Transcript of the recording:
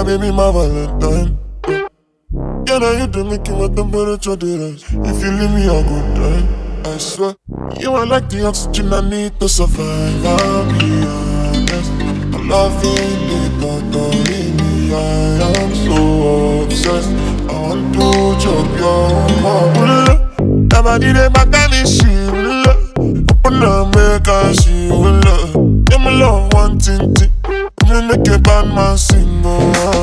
baby, my Valentine. Yeah, now you do make it with temperature the rise. If you leave me, I'll go die. I swear, you are like the oxygen I need to survive. I'll be honest, I'm loving it, totally. I am so obsessed. I want to chop your heart. Never did it, but then she will love. Open up, make her, she will love. Yeah, my love, one thing. I'm gonna make a bad man sing, oh.